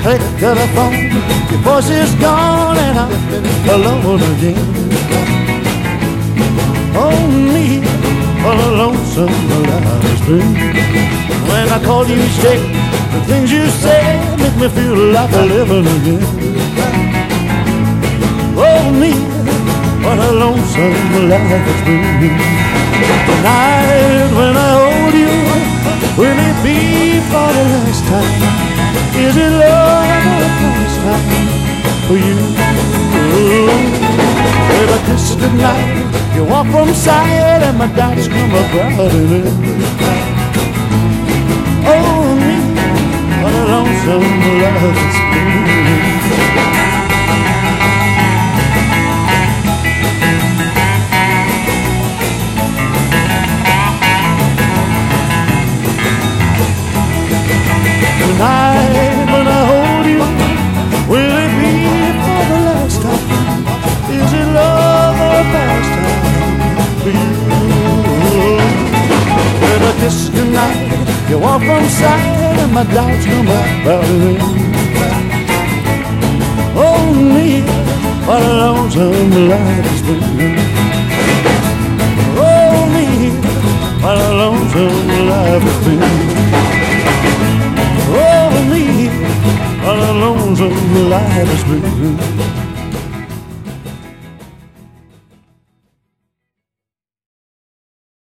pick up the phone, your voice is gone and I'm alone again. Oh, me, what a lonesome life has been. When I call you each day, the things you say make me feel like I'm living again. Oh, me, what a lonesome life has been. Tonight when I hold you, will it be for the last time? Is it love or a pastime for you? With a kiss goodnight, you walk from sight and my doubts come up crowding in. Oh, me, what a lonesome life it's been. Tonight when I hold you, will it be for the last time? Is it love or a pastime for you? With a kiss goodnight, you walk from sight and my doubts come up crowding in. Oh, me, what a lonesome life has been. Oh, me, what a lonesome life has been. Oh, me, what a lonesome life has been.